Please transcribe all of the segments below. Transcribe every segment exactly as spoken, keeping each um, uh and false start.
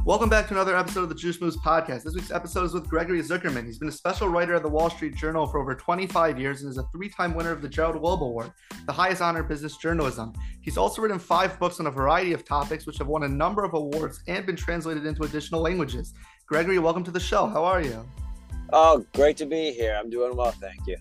Welcome back to another episode of the Juice Moves podcast. This week's episode is with Gregory Zuckerman. He's been a special writer at the Wall Street Journal for over twenty-five years and is a three-time winner of the Gerald Wilb Award, the highest honor in business journalism. He's also written five books on a variety of topics, which have won a number of awards and been translated into additional languages. Gregory, welcome to the show. How are you? Oh, great to be here. I'm doing well, thank you.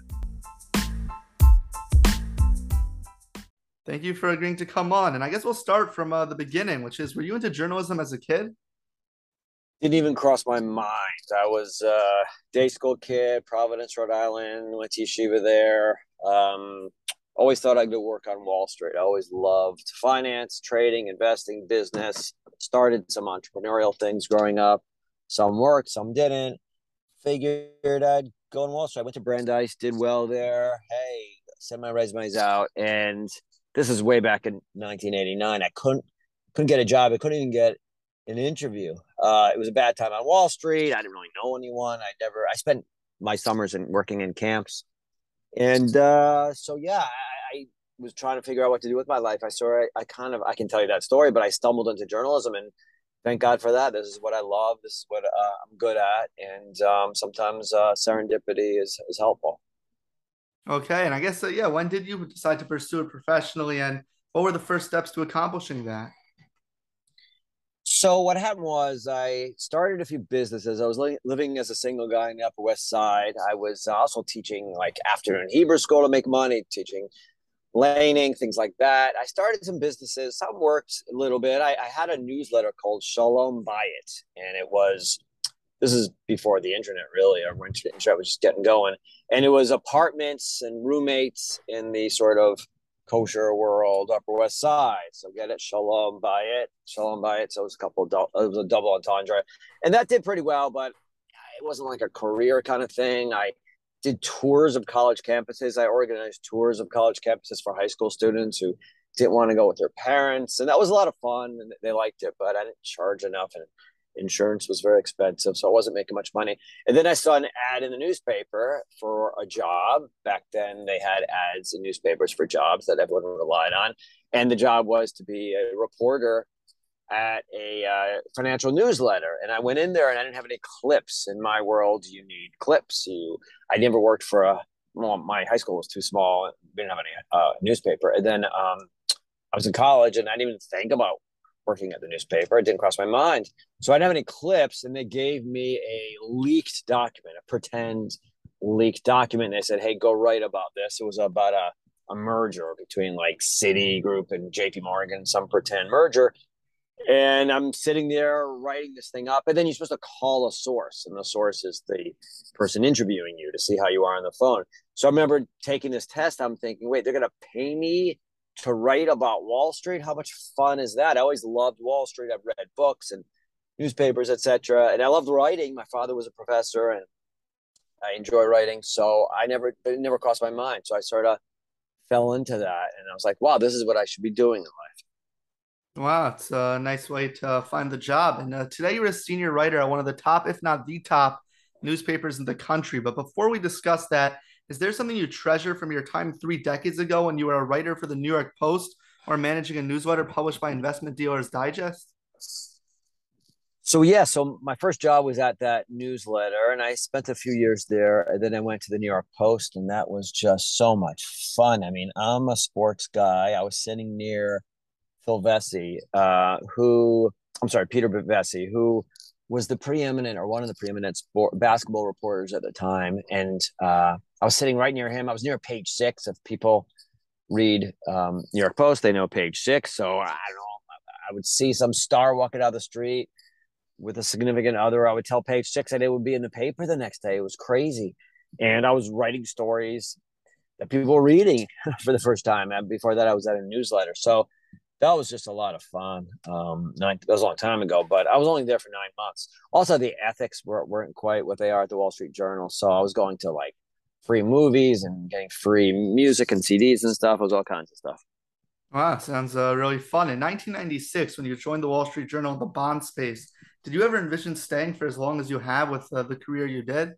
Thank you for agreeing to come on. And I guess we'll start from uh, the beginning, which is, were you into journalism as a kid? Didn't even cross my mind. I was a day school kid, Providence, Rhode Island, went to yeshiva there. Um, always thought I could work on Wall Street. I always loved finance, trading, investing, business. Started some entrepreneurial things growing up. Some worked, some didn't. Figured I'd go on Wall Street. I went to Brandeis, did well there. Hey, sent my resumes out. And this is way back in nineteen eighty-nine. I couldn't couldn't get a job. I couldn't even get an interview. Uh, it was a bad time on Wall Street. I didn't really know anyone. I never, I spent my summers in working in camps. And uh, so, yeah, I, I was trying to figure out what to do with my life. I saw, I, I kind of, I can tell you that story, but I stumbled into journalism, and thank God for that. This is what I love. This is what uh, I'm good at. And um, sometimes uh, serendipity is, is helpful. Okay. And I guess, uh, yeah, when did you decide to pursue it professionally, and what were the first steps to accomplishing that? So what happened was I started a few businesses. I was li- living as a single guy in the Upper West Side. I was also teaching like afternoon Hebrew school to make money, teaching laning, things like that. I started some businesses. Some worked a little bit. I, I had a newsletter called Shalom Bayit, and it was, this is before the internet really, or when the internet was just getting going. And it was apartments and roommates in the sort of kosher world, Upper West Side. So get it, Shalom Bayit, Shalom Bayit. So it was a couple of, it was a double entendre, and that did pretty well, but it wasn't like a career kind of thing. I did tours of college campuses. I organized tours of college campuses for high school students who didn't want to go with their parents, and that was a lot of fun, and they liked it, but I didn't charge enough, and insurance was very expensive, so I wasn't making much money. And then I saw an ad in the newspaper for a job. Back then, they had ads in newspapers for jobs that everyone relied on. And the job was to be a reporter at a uh, financial newsletter. And I went in there, and I didn't have any clips. In my world, you need clips. You, I never worked for a, well, my high school was too small. We didn't have any uh, newspaper. And then um, I was in college, and I didn't even think about working at the newspaper. It didn't cross my mind. So I didn't have any clips, and they gave me a leaked document, a pretend leaked document. And they said, hey, go write about this. It was about a, a merger between like Citigroup and J P Morgan, some pretend merger. And I'm sitting there writing this thing up. And then you're supposed to call a source, and the source is the person interviewing you to see how you are on the phone. So I remember taking this test. I'm thinking, wait, they're going to pay me to write about Wall Street? How much fun is that? I always loved Wall Street. I've read books and newspapers, et cetera. And I loved writing. My father was a professor, and I enjoy writing. So I never, it never crossed my mind. So I sort of fell into that, and I was like, wow, this is what I should be doing in life. Wow, it's a nice way to find the job. And uh, today you're a senior writer at one of the top, if not the top, newspapers in the country. But before we discuss that, is there something you treasure from your time three decades ago when you were a writer for the New York Post or managing a newsletter published by Investment Dealers Digest? So, yeah, so my first job was at that newsletter, and I spent a few years there. And then I went to the New York Post, and that was just so much fun. I mean, I'm a sports guy. I was sitting near Phil Vesey, uh, who, I'm sorry, Peter Vesey, who was the preeminent or one of the preeminent sport, basketball reporters at the time. And uh, I was sitting right near him. I was near page six. If people read um, New York Post, they know page six. So I don't know, I would see some star walking down the street with a significant other. I would tell page six that it would be in the paper the next day. It was crazy. And I was writing stories that people were reading for the first time. And before that, I was at a newsletter. So that was just a lot of fun. Um, nine, that was a long time ago, but I was only there for nine months. Also, the ethics were, weren't quite what they are at the Wall Street Journal. So I was going to like free movies and getting free music and C Ds and stuff. It was all kinds of stuff. Wow, sounds uh, really fun. In nineteen ninety-six, when you joined the Wall Street Journal in the bond space, did you ever envision staying for as long as you have with uh, the career you did?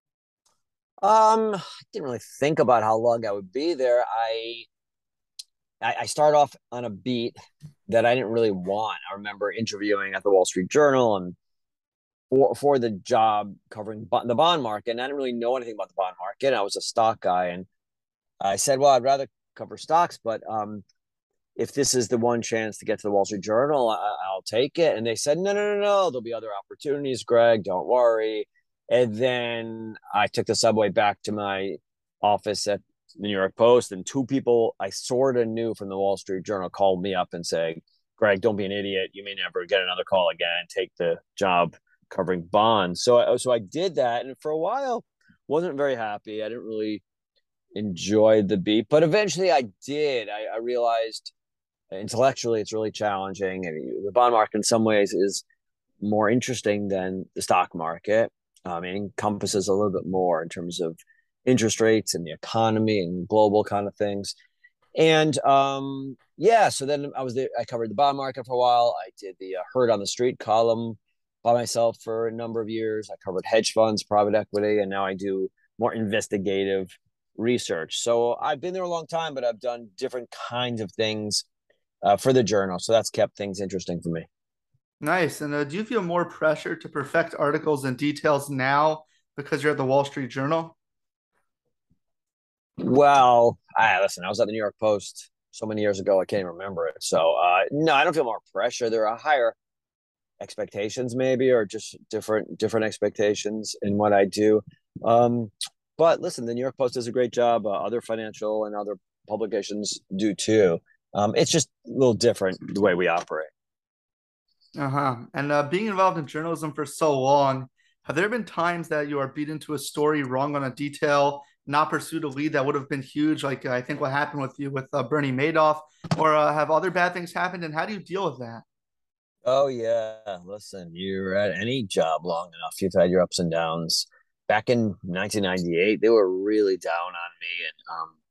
Um, I didn't really think about how long I would be there. I I, I start off on a beat that I didn't really want. I remember interviewing at the Wall Street Journal and for for the job covering the bond market, and I didn't really know anything about the bond market. I was a stock guy, and I said, "Well, I'd rather cover stocks, but um, if this is the one chance to get to the Wall Street Journal, I, I'll take it." And they said, "No, no, no, no. There'll be other opportunities, Greg. Don't worry." And then I took the subway back to my office at the New York Post, and two people I sort of knew from the Wall Street Journal called me up and said, "Greg, don't be an idiot. You may never get another call again. Take the job covering bonds." So, I, so I did that, and for a while, wasn't very happy. I didn't really enjoy the beat, but eventually I did. I, I realized intellectually it's really challenging, and the bond market in some ways is more interesting than the stock market. Um, it encompasses a little bit more in terms of interest rates and the economy and global kind of things. And um, yeah, so then I was there. I covered the bond market for a while. I did the uh, Herd on the Street column by myself for a number of years. I covered hedge funds, private equity, and now I do more investigative research. So I've been there a long time, but I've done different kinds of things uh, for the journal. So that's kept things interesting for me. Nice. And uh, do you feel more pressure to perfect articles and details now because you're at the Wall Street Journal? Well, I listen, I was at the New York Post so many years ago, I can't even remember it. So uh, no, I don't feel more pressure. There are higher expectations maybe, or just different different expectations in what I do. Um, but listen, the New York Post does a great job. Uh, other financial and other publications do too. Um, it's just a little different the way we operate. Uh-huh. And uh, being involved in journalism for so long, have there been times that you are beaten to a story wrong on a detail, not pursued a lead that would have been huge, like uh, I think what happened with you with uh, Bernie Madoff, or uh, have other bad things happened, and how do you deal with that? Oh yeah, listen, you're at any job long enough, you've had your ups and downs. Back in nineteen ninety-eight, they were really down on me, and um,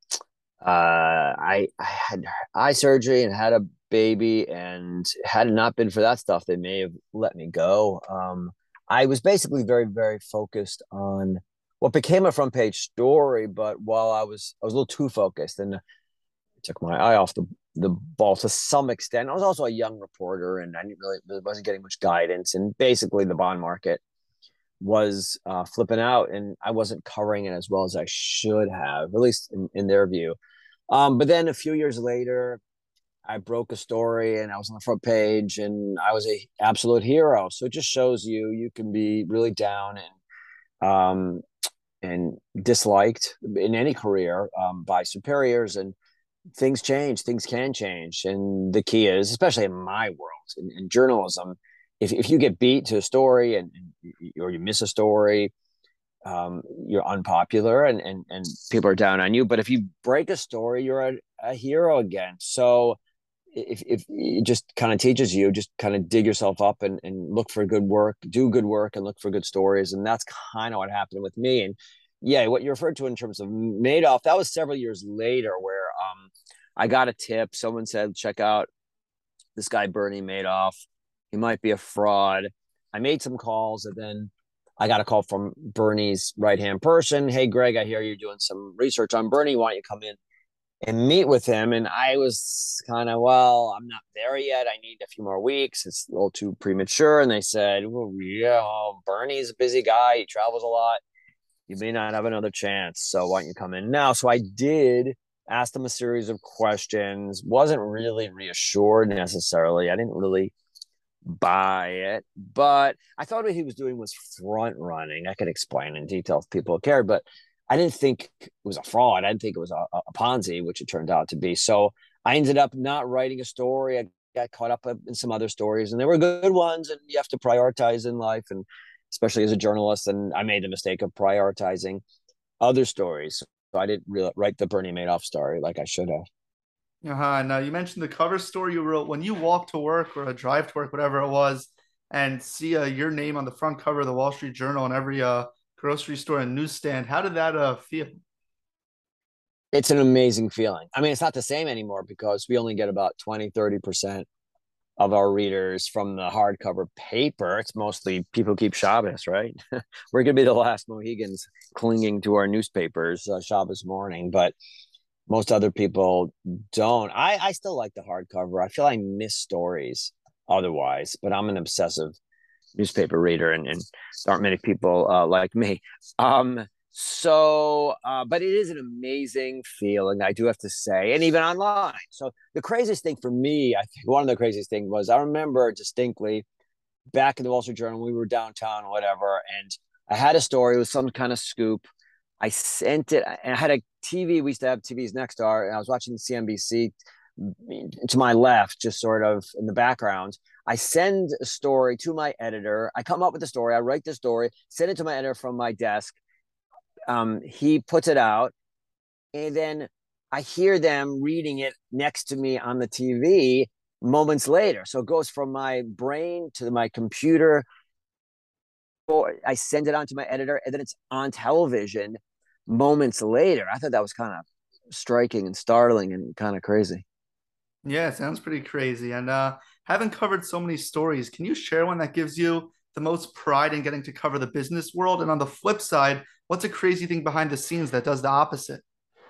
uh, I I had eye surgery and had a baby, and had it not been for that stuff, they may have let me go. Um, I was basically very very focused on what became a front page story, but while I was I was a little too focused, and took my eye off the the ball to some extent. I was also a young reporter, and I didn't really wasn't getting much guidance. And basically, the bond market was uh, flipping out, and I wasn't covering it as well as I should have, at least in, in their view. Um, but then a few years later, I broke a story, and I was on the front page, and I was a absolute hero. So it just shows you you can be really down and um, and disliked in any career um, by superiors, and things change, things can change. And the key is, especially in my world, in, in journalism, if, if you get beat to a story, and, and or you miss a story, um, you're unpopular, and, and, and people are down on you. But if you break a story, you're a, a hero again. So if, if it just kind of teaches you, just kind of dig yourself up, and, and look for good work, do good work, and look for good stories. And that's kind of what happened with me. And yeah, what you referred to in terms of Madoff, that was several years later, where um, I got a tip. Someone said, check out this guy, Bernie Madoff. He might be a fraud. I made some calls, and then I got a call from Bernie's right-hand person. Hey, Greg, I hear you're doing some research on Bernie. Why don't you come in and meet with him? And I was kind of, well, I'm not there yet. I need a few more weeks. It's a little too premature. And they said, well, yeah, well, Bernie's a busy guy. He travels a lot. You may not have another chance. So why don't you come in now? So I did ask him a series of questions. Wasn't really reassured necessarily. I didn't really buy it, but I thought what he was doing was front running. I could explain in detail if people cared, but I didn't think it was a fraud. I didn't think it was a, a Ponzi, which it turned out to be. So I ended up not writing a story. I got caught up in some other stories, and they were good ones, and you have to prioritize in life, and especially as a journalist. And I made the mistake of prioritizing other stories. So I didn't really write the Bernie Madoff story like I should have. Uh-huh. Now you mentioned the cover story you wrote when you walk to work or a drive to work, whatever it was, and see uh, your name on the front cover of the Wall Street Journal and every uh, grocery store and newsstand. How did that uh, feel? It's an amazing feeling. I mean, it's not the same anymore because we only get about twenty, thirty percent of our readers from the hardcover paper. It's mostly people keep Shabbos, right? We're going to be the last Mohegans clinging to our newspapers uh, Shabbos morning. But most other people don't. I, I still like the hardcover. I feel I miss stories otherwise, but I'm an obsessive newspaper reader, and, and there aren't many people uh, like me. Um, so, uh, but it is an amazing feeling, I do have to say, and even online. So the craziest thing for me, I think one of the craziest things was I remember distinctly back in the Wall Street Journal, we were downtown or whatever, and I had a story. It was some kind of scoop. I sent it, and I had a T V. We used to have T Vs next door, and I was watching C N B C to my left, just sort of in the background. I send a story to my editor. I come up with the story. I write the story, send it to my editor from my desk. Um, he puts it out, and then I hear them reading it next to me on the T V moments later. So it goes from my brain to my computer. I send it on to my editor, and then it's on television moments later. I thought that was kind of striking and startling and kind of crazy. Yeah, it sounds pretty crazy. And uh, having covered so many stories, can you share one that gives you the most pride in getting to cover the business world? And on the flip side, what's a crazy thing behind the scenes that does the opposite?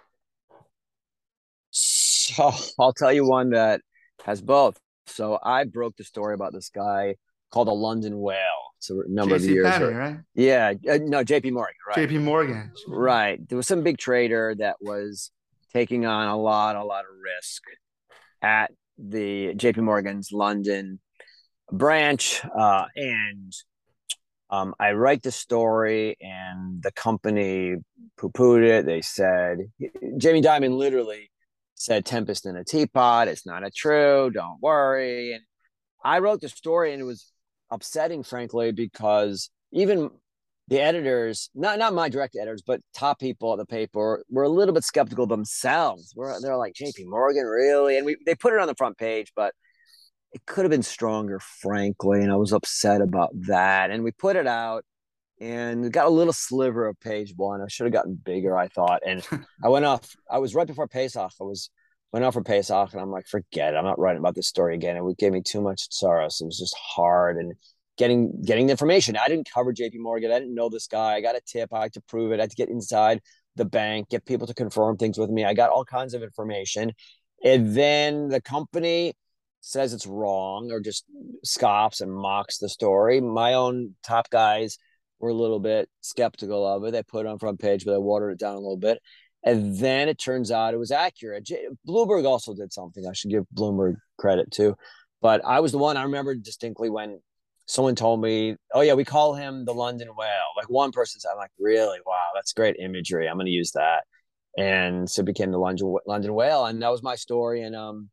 So I'll tell you one that has both. So I broke the story about this guy called a London whale. It's a number of J C years. Penney, Or, right? yeah, uh, no, J P Morgan, right? J P Morgan. Right. There was some big trader that was taking on a lot, a lot of risk at the J P Morgan's London branch. Uh, and um, I write the story, and the company poo pooed it. They said, Jamie Dimon literally said, Tempest in a teapot. It's not a true. Don't worry. And I wrote the story, and it was upsetting, frankly, because even the editors, not not my direct editors, but top people at the paper were a little bit skeptical themselves. We're, they're like, J P Morgan, really? And we they put it on the front page, but it could have been stronger, frankly. And I was upset about that. And we put it out, and it got a little sliver of page one. I should have gotten bigger, I thought. And I went off. I was right before Pesach. I was went off for Pesach, and I'm like, forget it. I'm not writing about this story again. It gave me too much sorrow. So it was just hard, and getting getting the information. I didn't cover J P Morgan. I didn't know this guy. I got a tip. I had to prove it. I had to get inside the bank, get people to confirm things with me. I got all kinds of information. And then the company says it's wrong or just scoffs and mocks the story. My own top guys were a little bit skeptical of it. They put it on front page, but they watered it down a little bit. And then it turns out it was accurate. J- Bloomberg also did something. I should give Bloomberg credit too. But I was the one, I remember distinctly when someone told me, oh, yeah, we call him the London whale. Like one person said, I'm like, really? Wow, that's great imagery. I'm going to use that. And so it became the London, London whale. And that was my story. And um,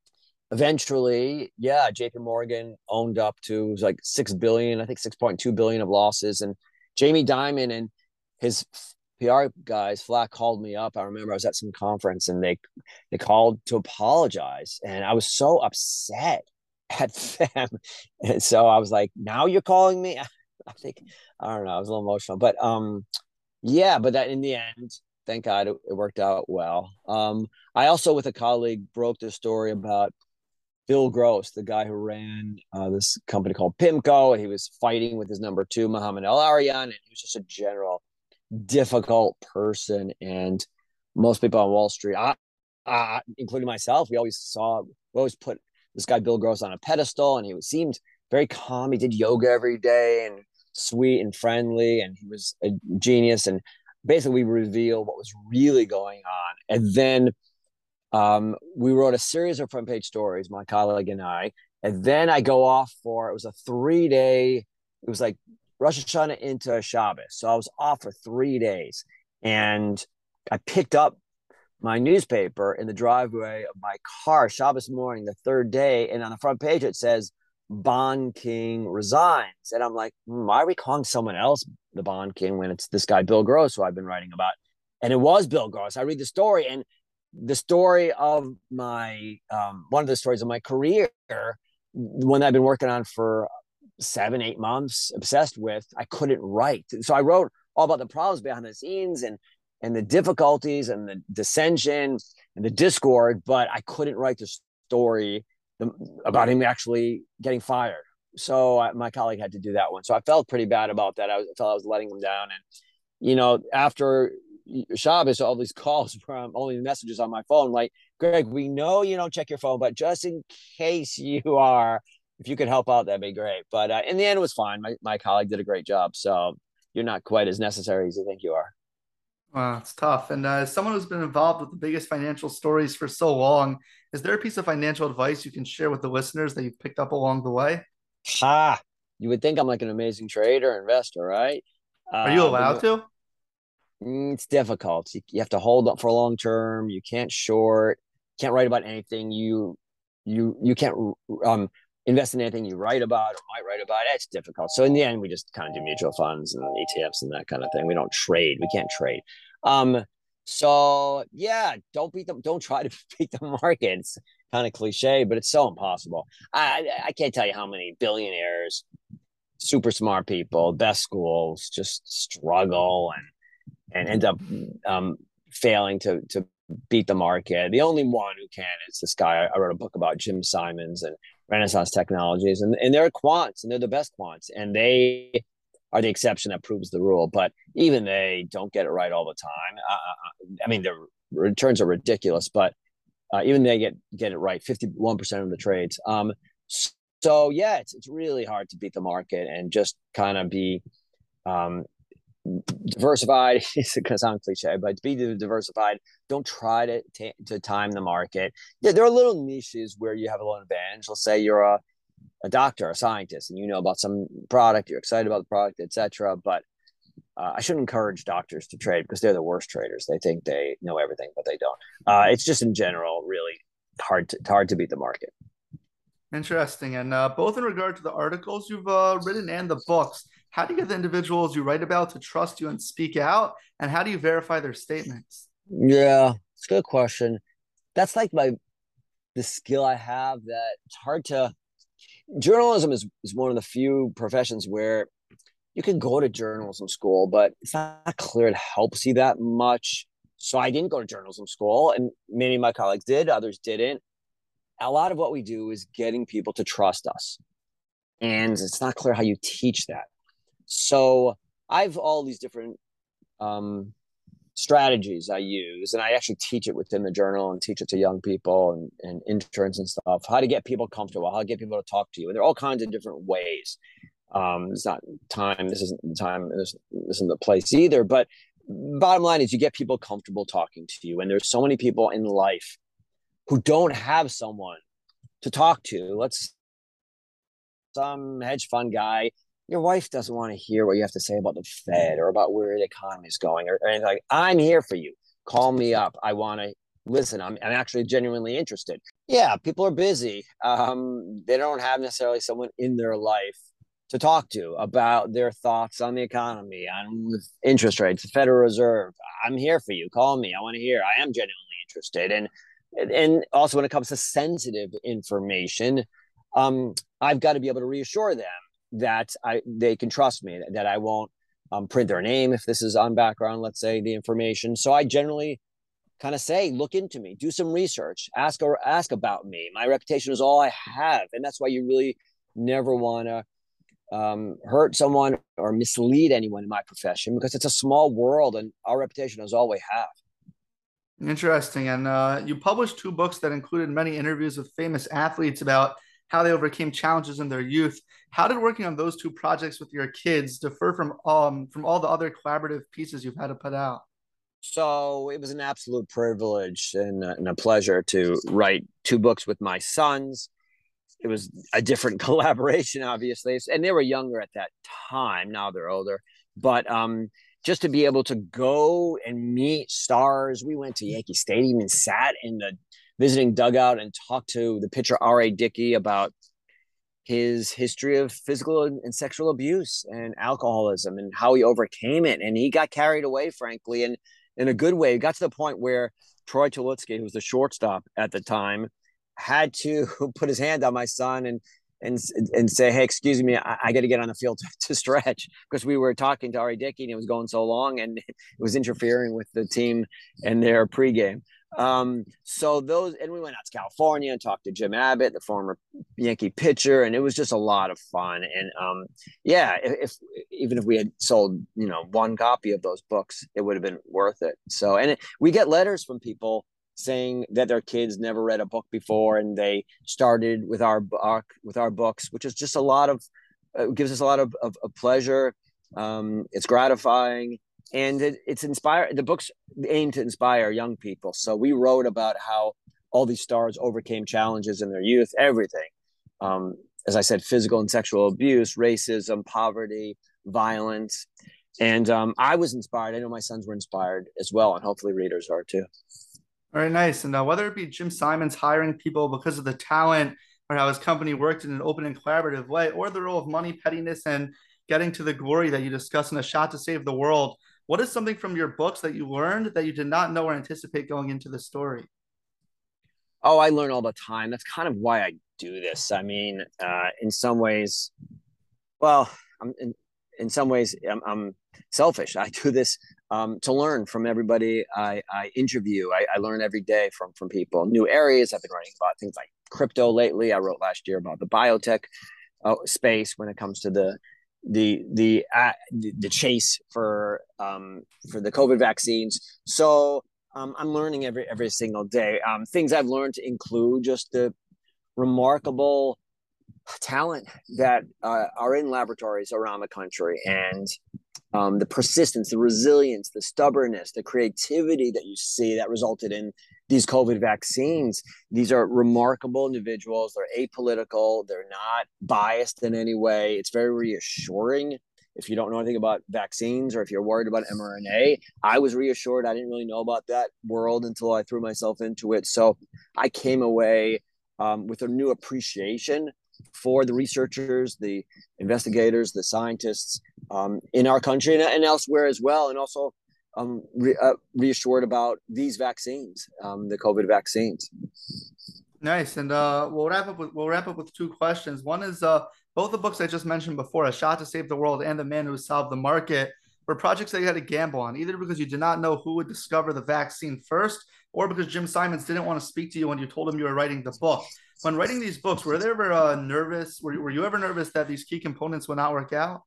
eventually, yeah, J P Morgan owned up to, it was like six billion, I think six point two billion of losses. And Jamie Dimon and his P R guys flat called me up. I remember I was at some conference, and they they called to apologize, and I was so upset at them. And so I was like, now you're calling me? I think, I don't know, I was a little emotional, but um yeah, but that in the end, thank God it, it worked out well. um I also, with a colleague, broke the story about Bill Gross, the guy who ran uh, this company called Pimco, and he was fighting with his number two, Mohamed El-Arian, and he was just a general difficult person. And most people on Wall Street, I, I, including myself, we always saw, we always put this guy Bill Gross on a pedestal, and he was, seemed very calm. He did yoga every day and sweet and friendly, and he was a genius. And basically, we revealed what was really going on. And then um, we wrote a series of front page stories, my colleague and I. And then I go off for, it was a three day, it was like Rosh Hashanah into Shabbos. So I was off for three days. And I picked up my newspaper in the driveway of my car Shabbos morning, the third day. And on the front page, it says, Bond King resigns. And I'm like, hmm, why are we calling someone else the Bond King when it's this guy, Bill Gross, who I've been writing about? And it was Bill Gross. I read the story, and the story of my, um, one of the stories of my career, one that I've been working on for seven, eight months, obsessed with, I couldn't write. So I wrote all about the problems behind the scenes, and and the difficulties and the dissension and the discord, but I couldn't write the story about him actually getting fired. So I, my colleague had to do that one. So I felt pretty bad about that. I, was, I felt I was letting him down. And, you know, after Shabbos, all these calls from only messages on my phone. Like, Greg, we know you don't check your phone, but just in case you are, if you could help out, that'd be great. But uh, in the end, it was fine. My, my colleague did a great job. So you're not quite as necessary as you think you are. Wow, it's tough. And uh, as someone who's been involved with the biggest financial stories for so long, is there a piece of financial advice you can share with the listeners that you've picked up along the way? Ha! You would think I'm like an amazing trader, investor, right? Are you Uh, but allowed no, to? mm, it's difficult. You, you have to hold up for a long term. You can't short. Can't write about anything. You you you can't um invest in anything you write about or might write about. It's difficult. So in the end, we just kind of do mutual funds and E T Fs and that kind of thing. We don't trade. We can't trade. Um, so yeah, don't beat them. Don't try to beat the market. It's kind of cliche, but it's so impossible. I I can't tell you how many billionaires, super smart people, best schools, just struggle and and end up um, failing to to beat the market. The only one who can is this guy. I wrote a book about, Jim Simons and Renaissance Technologies, and and they're quants, and they're the best quants, and they are the exception that proves the rule. But even they don't get it right all the time. Uh, I mean, their returns are ridiculous, but uh, even they get get it right fifty-one percent of the trades. Um, so yeah, it's it's really hard to beat the market and just kind of be um, diversified. It's going to sound cliche, but be diversified. Don't try to t- to time the market. Yeah, there are little niches where you have a little advantage. Let's say you're a, a doctor, a scientist, and you know about some product, you're excited about the product, et cetera. But uh, I shouldn't encourage doctors to trade because they're the worst traders. They think they know everything, but they don't. Uh, it's just in general really hard to hard to beat the market. Interesting. And uh, both in regard to the articles you've uh, written and the books, how do you get the individuals you write about to trust you and speak out? And how do you verify their statements? Yeah, it's a good question. That's like my the skill I have that it's hard to. Journalism is, is one of the few professions where you can go to journalism school, but it's not clear it helps you that much. So I didn't go to journalism school, and many of my colleagues did, others didn't. A lot of what we do is getting people to trust us, and it's not clear how you teach that. So I've all these different um, strategies I use, and I actually teach it within the journal and teach it to young people and, and interns and stuff, how to get people comfortable, how to get people to talk to you. And there are all kinds of different ways. Um, it's not time. This isn't the time. This, this isn't the place either. But bottom line is you get people comfortable talking to you. And there's so many people in life who don't have someone to talk to. Let's some hedge fund guy. Your wife doesn't want to hear what you have to say about the Fed or about where the economy is going or, or anything. Like, I'm here for you. Call me up. I want to listen. I'm, I'm actually genuinely interested. Yeah, people are busy. Um, they don't have necessarily someone in their life to talk to about their thoughts on the economy, on interest rates, the Federal Reserve. I'm here for you. Call me. I want to hear. I am genuinely interested. And and also when it comes to sensitive information, um, I've got to be able to reassure them that I they can trust me, that I won't um, print their name if this is on background, let's say, the information. So I generally kind of say, look into me, do some research, ask or ask about me. My reputation is all I have. And that's why you really never want to um, hurt someone or mislead anyone in my profession, because it's a small world and our reputation is all we have. Interesting. And uh, you published two books that included many interviews with famous athletes about how they overcame challenges in their youth. How did working on those two projects with your kids differ from um from all the other collaborative pieces you've had to put out? So it was an absolute privilege and, uh, and a pleasure to write two books with my sons. It was a different collaboration, obviously, and they were younger at that time. Now they're older, but um, just to be able to go and meet stars. We went to Yankee Stadium and sat in the visiting dugout and talked to the pitcher R A. Dickey about his history of physical and sexual abuse and alcoholism and how he overcame it. And he got carried away, frankly, and in a good way. It got to the point where Troy Tulowitzki, who was the shortstop at the time, had to put his hand on my son and and and say, hey, excuse me, I, I got to get on the field to, to stretch, because we were talking to R A. Dickey and it was going so long and it was interfering with the team and their pregame. Um, so those, and we went out to California and talked to Jim Abbott, the former Yankee pitcher, and it was just a lot of fun. And um, yeah, if, if even if we had sold, you know, one copy of those books, it would have been worth it. So, and it, we get letters from people saying that their kids never read a book before, and they started with our book, with our books, which is just a lot of, uh, gives us a lot of, of, of pleasure. Um, it's gratifying. And it, it's inspired. The books aim to inspire young people. So we wrote about how all these stars overcame challenges in their youth, everything. Um, as I said, physical and sexual abuse, racism, poverty, violence. And um, I was inspired. I know my sons were inspired as well. And hopefully readers are too. Very nice. And uh, whether it be Jim Simons hiring people because of the talent or how his company worked in an open and collaborative way, or the role of money, pettiness, and getting to the glory that you discuss in A Shot to Save the World, what is something from your books that you learned that you did not know or anticipate going into the story? Oh, I learn all the time. That's kind of why I do this. I mean, uh, in some ways, well, I'm in, in some ways, I'm, I'm selfish. I do this um, to learn from everybody I, I interview. I, I learn every day from from people, new areas. I've been writing about things like crypto lately. I wrote last year about the biotech uh, space when it comes to the the the uh, the chase for um for the COVID vaccines. So um, I'm learning every every single day. Um, things I've learned to include just the remarkable talent that uh, are in laboratories around the country, and um, the persistence, the resilience, the stubbornness, the creativity that you see that resulted in these COVID vaccines. These are remarkable individuals. They're apolitical. They're not biased in any way. It's very reassuring. If you don't know anything about vaccines, or if you're worried about mRNA, I was reassured. I didn't really know about that world until I threw myself into it. So I came away um, with a new appreciation for the researchers, the investigators, the scientists um, in our country and, and elsewhere as well. And also um, re, uh, reassured about these vaccines, um, the COVID vaccines. Nice. And uh, we'll wrap up with we'll wrap up with two questions. One is uh, both the books I just mentioned before, A Shot to Save the World and The Man Who Solved the Market, were projects that you had to gamble on, either because you did not know who would discover the vaccine first, or because Jim Simons didn't want to speak to you when you told him you were writing the book. When writing these books, were they ever uh, nervous? Were, were you ever nervous that these key components would not work out?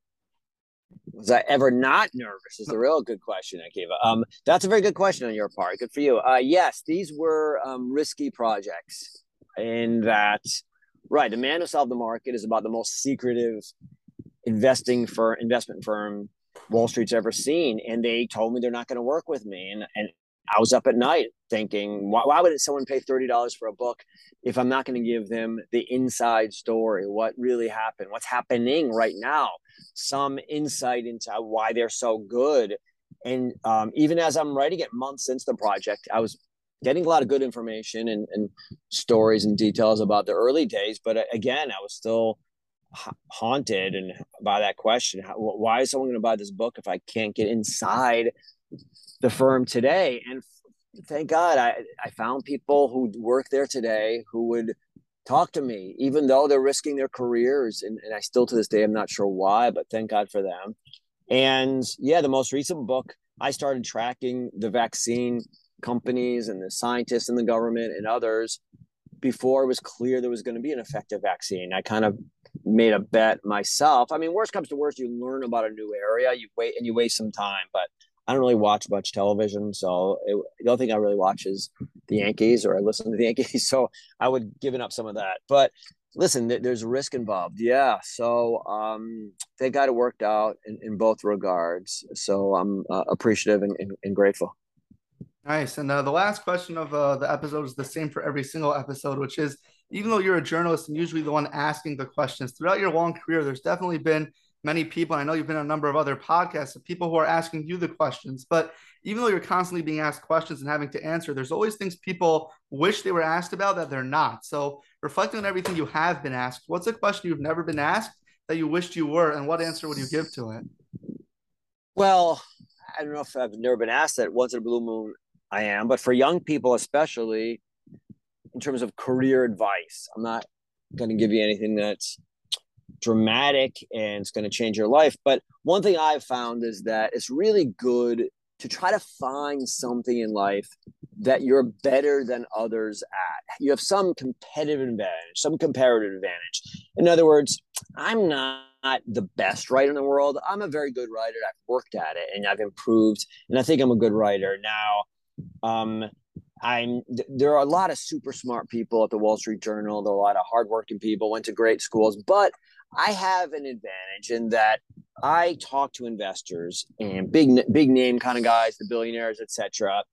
Was I ever not nervous is the real good question, Akiva. Um, that's a very good question on your part. Good for you. Uh, yes, these were um, risky projects in that, right, The Man Who Solved the Market is about the most secretive investing for investment firm Wall Street's ever seen. And they told me they're not going to work with me. And, and I was up at night thinking, why, why would someone pay thirty dollars for a book if I'm not going to give them the inside story, what really happened, what's happening right now, some insight into why they're so good. And um, even as I'm writing it months into the project, I was getting a lot of good information and, and stories and details about the early days. But again, I was still ha- haunted and by that question, how, why is someone going to buy this book if I can't get inside the firm today? And thank God I, I found people who work there today who would talk to me, even though they're risking their careers. And, and I still, to this day, I'm not sure why, but thank God for them. And yeah, the most recent book, I started tracking the vaccine companies and the scientists in the government and others before it was clear there was going to be an effective vaccine. I kind of made a bet myself. I mean, worst comes to worst, you learn about a new area, you wait and you waste some time, but I don't really watch much television. So it, the only thing I really watch is the Yankees, or I listen to the Yankees. So I would given up some of that, but listen, th- there's a risk involved. Yeah. So um, they got it worked out in, in both regards. So I'm uh, appreciative and, and, and grateful. Nice. And uh, the last question of uh, the episode is the same for every single episode, which is, even though you're a journalist and usually the one asking the questions throughout your long career, there's definitely been many people, I know you've been on a number of other podcasts, of people who are asking you the questions. But even though you're constantly being asked questions and having to answer, there's always things people wish they were asked about that they're not. So reflecting on everything you have been asked, what's a question you've never been asked that you wished you were, and what answer would you give to it? Well, I don't know if I've never been asked that. Once in a blue moon, I am. But for young people, especially in terms of career advice, I'm not going to give you anything that's dramatic and it's going to change your life. But one thing I've found is that it's really good to try to find something in life that you're better than others at. You have some competitive advantage, some comparative advantage. In other words, I'm not the best writer in the world. I'm a very good writer. I've worked at it and I've improved, and I think I'm a good writer now. Um, I'm there are a lot of super smart people at the Wall Street Journal. There are a lot of hardworking people, went to great schools, but I have an advantage in that I talk to investors and big big name kind of guys, the billionaires, et cetera.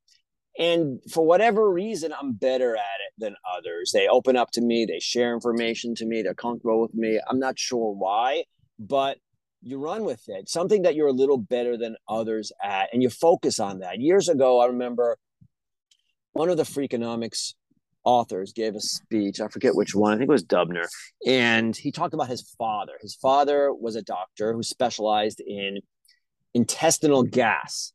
And for whatever reason, I'm better at it than others. They open up to me, they share information to me, they're comfortable with me. I'm not sure why, but you run with it. Something that you're a little better than others at, and you focus on that. Years ago, I remember one of the Freakonomics authors gave a speech. I forget which one. I think it was Dubner. And he talked about his father. His father was a doctor who specialized in intestinal gas.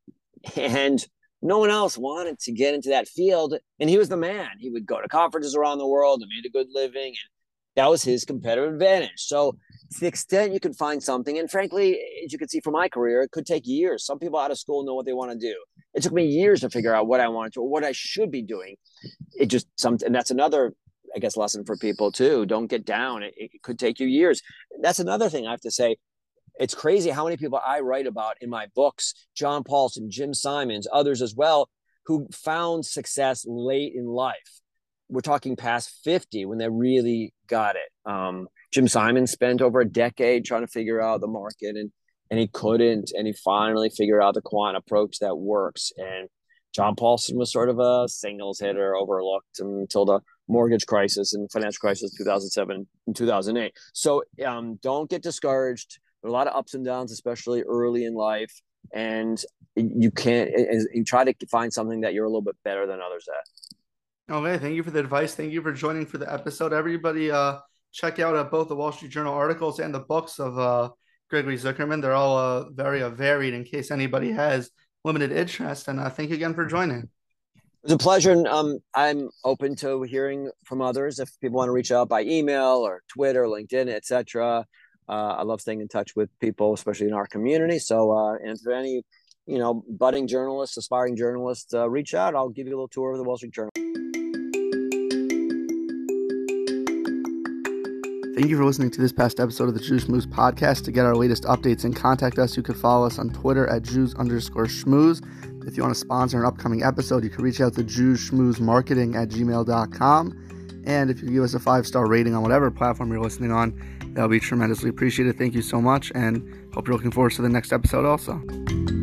And no one else wanted to get into that field. And he was the man. He would go to conferences around the world and made a good living. And that was his competitive advantage. So to the extent you can find something, and frankly, as you can see from my career, it could take years. Some people out of school know what they want to do. It took me years to figure out what I wanted to, or what I should be doing. It just, some, and that's another, I guess, lesson for people too. Don't get down. It, it could take you years. That's another thing I have to say. It's crazy how many people I write about in my books, John Paulson, Jim Simons, others as well, who found success late in life. We're talking past fifty when they really got it. Um, Jim Simons spent over a decade trying to figure out the market, and and he couldn't, and he finally figured out the quant approach that works. And John Paulson was sort of a singles hitter, overlooked until the mortgage crisis and financial crisis two thousand seven and two thousand eight. So um, don't get discouraged. There are a lot of ups and downs, especially early in life, and you can't. You try to find something that you're a little bit better than others at. Okay, thank you for the advice. Thank you for joining for the episode. Everybody, uh, check out uh, both the Wall Street Journal articles and the books of uh, Gregory Zuckerman. They're all uh, very uh, varied in case anybody has limited interest. And uh, thank you again for joining. It was a pleasure. And um, I'm open to hearing from others. If people want to reach out by email or Twitter, LinkedIn, et cetera. Uh, I love staying in touch with people, especially in our community. So, uh, and for any, you know, budding journalists, aspiring journalists, uh, reach out. I'll give you a little tour of the Wall Street Journal. Thank you for listening to this past episode of the Juice Schmooze podcast. To get our latest updates and contact us, you can follow us on Twitter at Juice underscore Schmooze. If you want to sponsor an upcoming episode, you can reach out to Juice Schmooze Marketing at gmail dot com. And if you give us a five-star rating on whatever platform you're listening on, that'll be tremendously appreciated. Thank you so much, and hope you're looking forward to the next episode also.